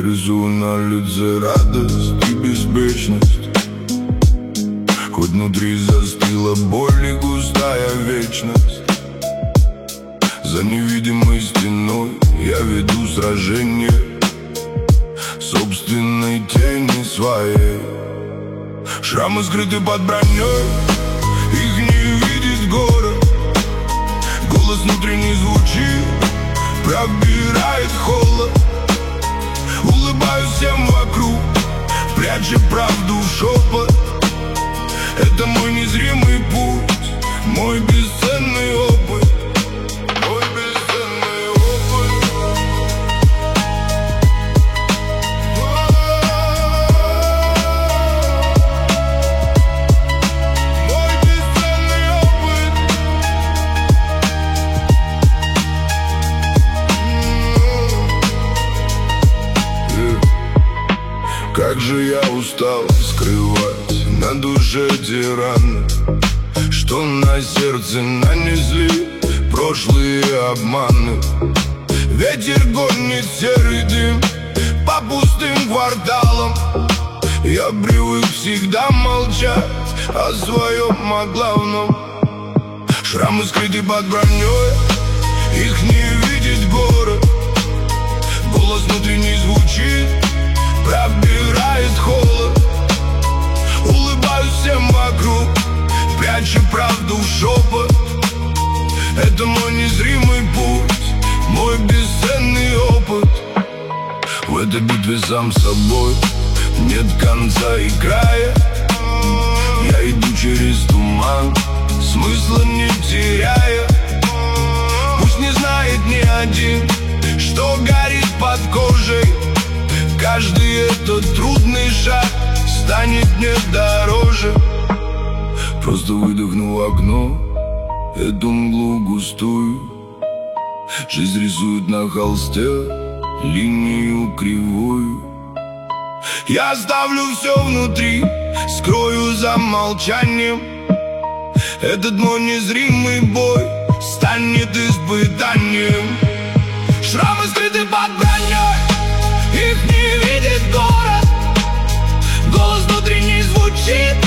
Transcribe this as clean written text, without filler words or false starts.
Я рисую на лице радость и беспечность, хоть внутри застыла боль и густая вечность. За невидимой стеной я веду сражение собственной тени своей. Шрамы скрыты под броней, их не видит город. Голос внутренний звучит, пробирает холод. Улыбаюсь всем вокруг, пряча правду в шепот. Это мой незримый путь, мой бесценный опыт. Мой бесценный опыт. Мой бесценный опыт. Как же я устал скрывать на душе те раны, что на сердце нанесли прошлые обманы. Ветер гонит серый дым по пустым кварталам. Я привык всегда молчать о своем, о главном. Шрамы скрыты под броней, их не видит город. Голос внутренний звучит, пробирает холод. Улыбаюсь всем вокруг, пряча правду в шепот. Это мой незримый путь, мой бесценный опыт. В этой битве сам собой нет конца и края. Я иду через туман, смысла не теряя. Пусть не знает ни один, что горит под кожей. Каждый этот трудный шаг станет мне дороже. Просто выдохну в окно эту мглу густую. Жизнь рисует на холсте линию кривую. Я оставлю все внутри, скрою за молчанием. Этот мой незримый бой станет испытанием. Шрамы скрыты под броней, их не видит город. Голос внутренний звучит,